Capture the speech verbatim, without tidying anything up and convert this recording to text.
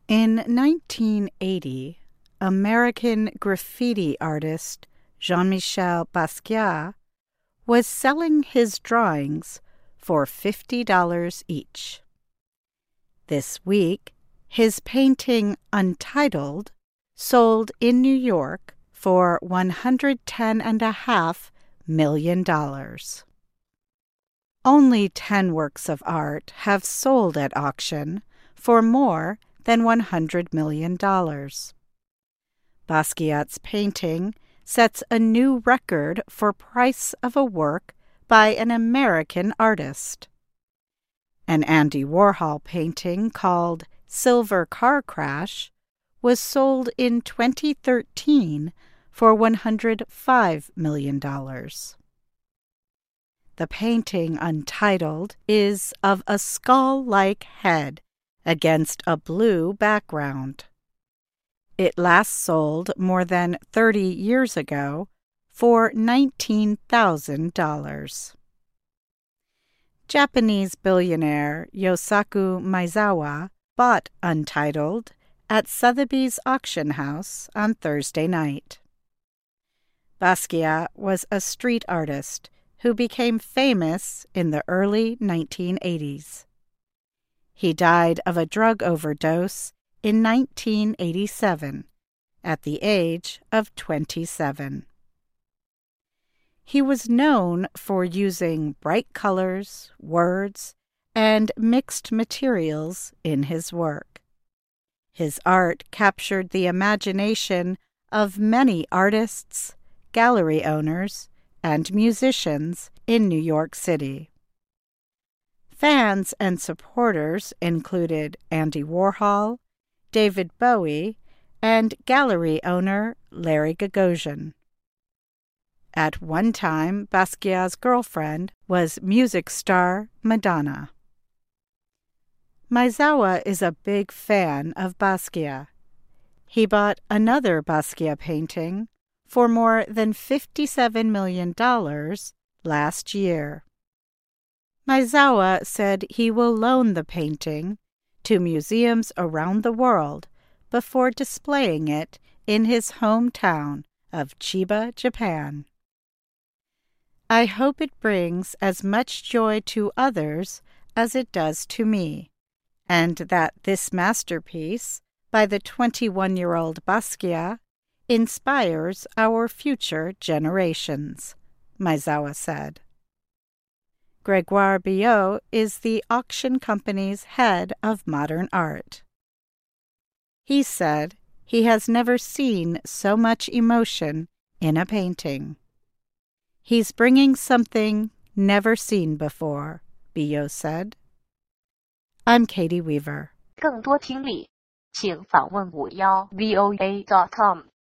In nineteen eighty, American graffiti artist Jean-Michel Basquiat was selling his drawings for fifty dollars each. This week, his painting Untitled sold in New York for one hundred ten point five million dollars. Only ten works of art have sold at auction for more than one hundred million dollars. Basquiat's painting sets a new record for price of a work by an American artist. An Andy Warhol painting called Silver Car Crash was sold in twenty thirteen for one hundred five million dollars. The painting Untitled is of a skull-like head against a blue background. It last sold more than thirty years ago for nineteen thousand dollars. Japanese billionaire Yosaku Maezawa bought Untitled at Sotheby's auction house on Thursday night. Basquiat was a street artist who became famous in the early nineteen eighties. He died of a drug overdose in nineteen eighty-seven, at the age of twenty-seven. He was known for using bright colors, words, and mixed materials in his work. His art captured the imagination of many artists, gallery owners, and musicians in New York City. Fans and supporters included Andy Warhol, David Bowie, and gallery owner Larry Gagosian. At one time, Basquiat's girlfriend was music star Madonna. Maezawa is a big fan of Basquiat. He bought another Basquiat painting for more than fifty-seven million dollars last year. Maezawa said he will loan the painting to museums around the world before displaying it in his hometown of Chiba, Japan. I hope it brings as much joy to others as it does to me, and that this masterpiece by the twenty-one-year-old Basquiat inspires our future generations, Maezawa said. Grégoire Biot is the auction company's head of modern art. He said he has never seen so much emotion in a painting. He's bringing something never seen before, Biot said. I'm Katie Weaver. 更多听力，请访问五幺 V O A dot com。